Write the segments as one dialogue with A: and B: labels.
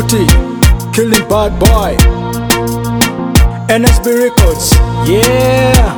A: booty, killing bad boy. NSB Records, yeah.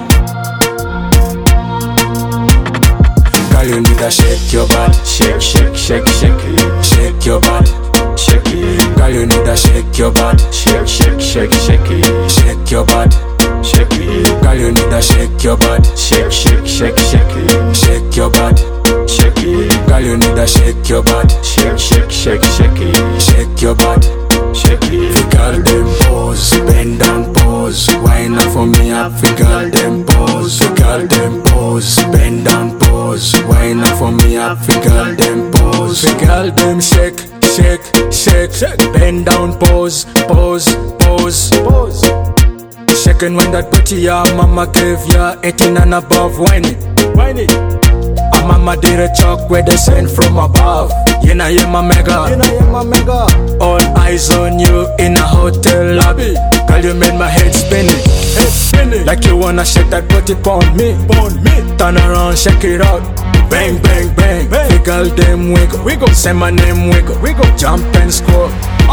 A: Girl, you need to shake your butt, shake, shake, shake, shake, shake your butt, shake it. Girl, you need to shake your butt, shake, shake, shake, shake, shake your butt, shake it. Girl, you need to shake your butt, shake, shake, shake, shake, shake your butt, shake it. Girl, you need to shake your butt, shake, shake, shake, shake, shake your butt, shake it. Girl, them pose, bend down, pose, wine up for me, up. Girl, them pose, girl, them pose, bend down, pose, wine up for me, up. Girl, them pose, girl, them shake, shake, shake, shake, bend down, pose, pose, pose, pose. Shaking when that booty your mama gave ya, 18 and above, whine it, whine it. A mama did a chalk where they sent from above. You know you're my mega, you know you're my mega. All eyes on you in a hotel lobby. Girl, you made my head spinning, head spinning. Like you wanna shake that booty on me, on me. Turn around, shake it out. Bang, bang, bang, bang. The girl them wiggle, wiggle. Say my name wiggle, wiggle. Jump and score.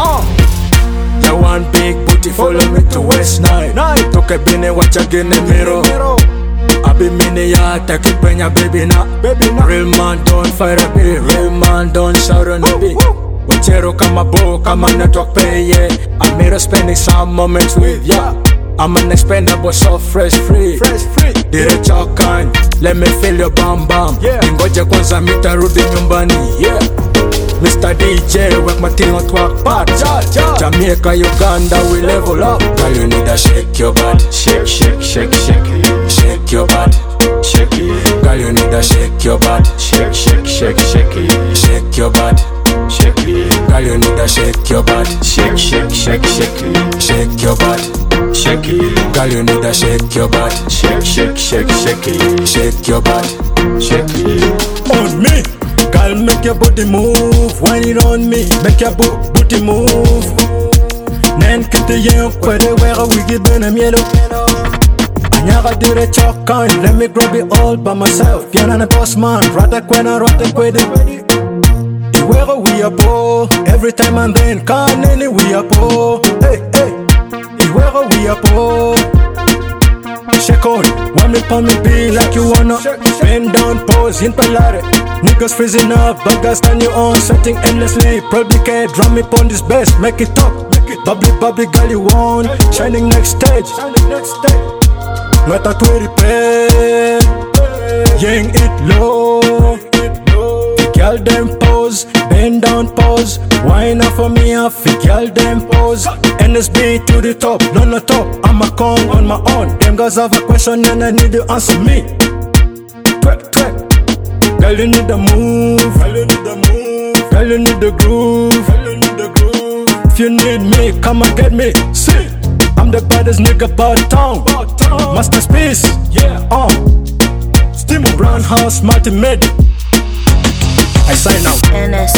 A: You want big booty, follow me to West Night. Took a bine, watch again the mirror. I be mini ya, take it when ya baby now. Real man don't fight a beat, real man don't shout on the beat. Uchero kama bo, kama network pay, yeah. I'm here spending some moments with ya. I'm an expendable, so fresh free. Did a chalk kind, let me feel your bam bam. Ngoja kwanza mitarudi nyumbani, yeah. Mr. DJ, work my thing on twerk part. Jamaica, Uganda, we level up. Girl, you need to shake your butt, shake, shake, shake, shake, shake your butt, shake it. Girl, you need to shake your butt, shake, shake, shake, shake, shake your butt, shake it. Girl, you need to shake your butt, shake, shake, shake, shake, shake your butt, shake it. Girl, you need to shake your butt, shake, shake, shake, shake, shake your butt, shake it. On me. Girl, make your body move, whine it on me, make your booty move. Nen kete yen kwede wera wigi benem yellow. Anyaga dire chokan, let me grab it all by myself. Yana na boss man, rata kwena rata kwede. Wera we are po, every time and then can any we are po. Hey hey, wera we are po. Shake on, want me pa me be like you wanna. Bend down, pose, in palare. Niggas freezing up, buggers stand you on. Setting endlessly, probably can't drum me on this bass. Make it talk, bubbly, bubbly girl you want. Shining next stage, not a 20 pay. Yang it low. Girl them pose, bend down pose. Wine up for me up, girl them pose. NSB to the top, not the top. I'm a con on my own. Them guys have a question and I need to answer me. Twerk, twerk. Girl, you need the move. Girl, you need the move. Girl, you need the groove. Girl, you need the groove. If you need me, come and get me. See, I'm the baddest nigga about town. Master's piece, yeah. Steam Brown House Multimedia. I sign out.